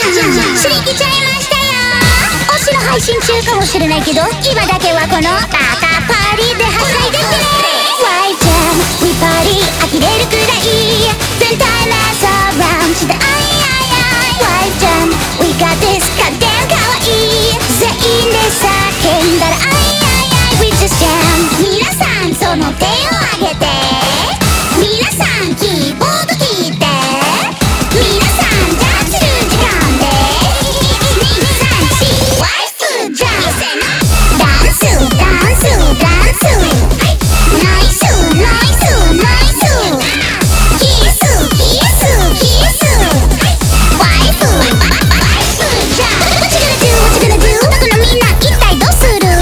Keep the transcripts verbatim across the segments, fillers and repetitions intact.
すり切っちゃいましたよ。推しの配信中かもしれないけど、今だけはこのバカパーリーではしゃいでってね。 ワイ ちゃん We party 呆れるくらい全体マスアラウンドしてあいあいあい ワイ ちゃん We got this かってんかわいい全員で叫んだらあいあいあい We just jam 皆さんその手を挙げて、皆さんキーボード聞いて、皆さんジャンプする時間でにさんしワイフジャンダンスダンスダンスナイスナイスナイスキスキスキスワイフワイフジャン What you gonna do What you gonna do 僕のみんな一体どうする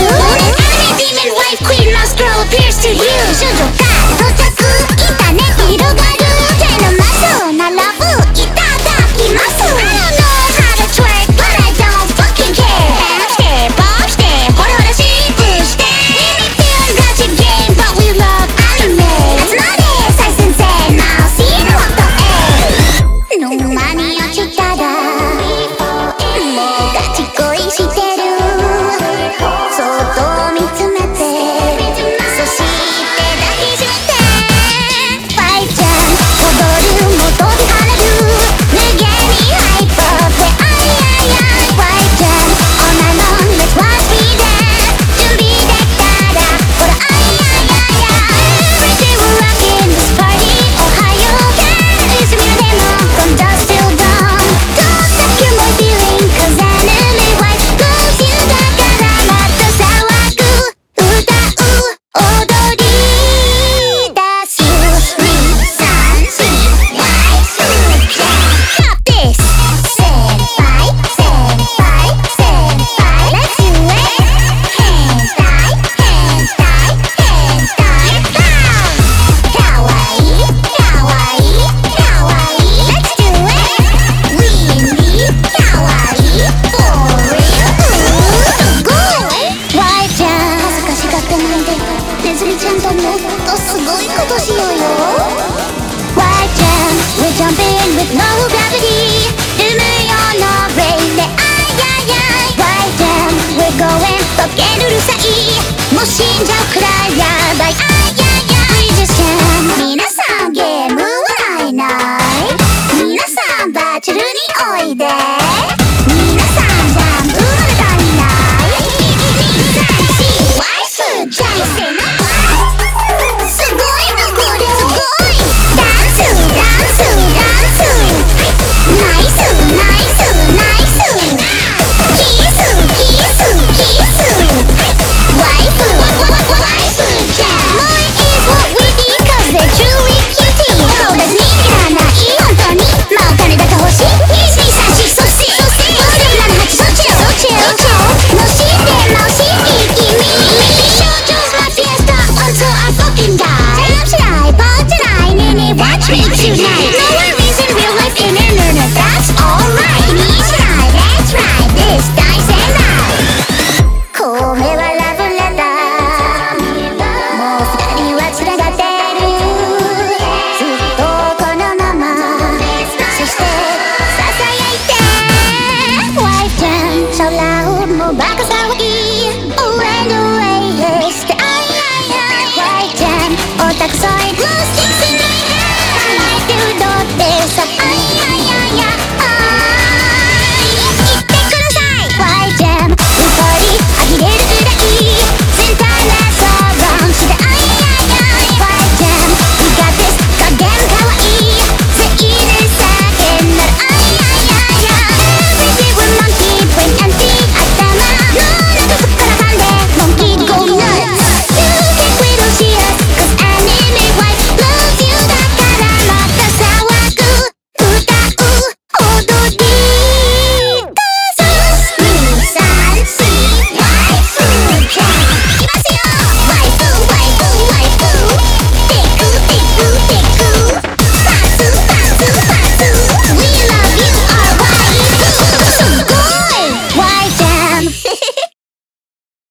Demon wife queen must grow appears to you 少女が到着インターネット広がる手のマス並ぶいただきます I don't know how to twerk but I don't fucking care してポッしてほらほらシープして We may feelガチ game but we love anime 夏ので最先生なシールをとえ沼に落ちたらもうガチ恋してるそっと見つめてそして抱きしめて ワイ ちゃん踊るも飛び跳ねる無限にハイパーであいあいあい ワイ ちゃん All night long let's watch me dance 準備できたらほらあいあいあいあい Pretty we're rocking this party おはようけいつ見るでも From dusk till dawn Don't stop your my feeling Cause enemy wife goes you だからもっと騒ぐ歌う踊り出すにさんしワイフジャン Got this 先輩先輩先輩 Let's do it 変態変態変態かわいいかわいいかわいい Let's do it Windy かわいい For real すごい ワイ ちゃん恥ずかしがってないでネズミちゃんともっとすごいことしようよ ワイ ちゃん We're jumping with no gravity ルム用のブレインであいあいあい ワイ ちゃん We're going 溶けるるさいもう死んじゃうくらいやばいあい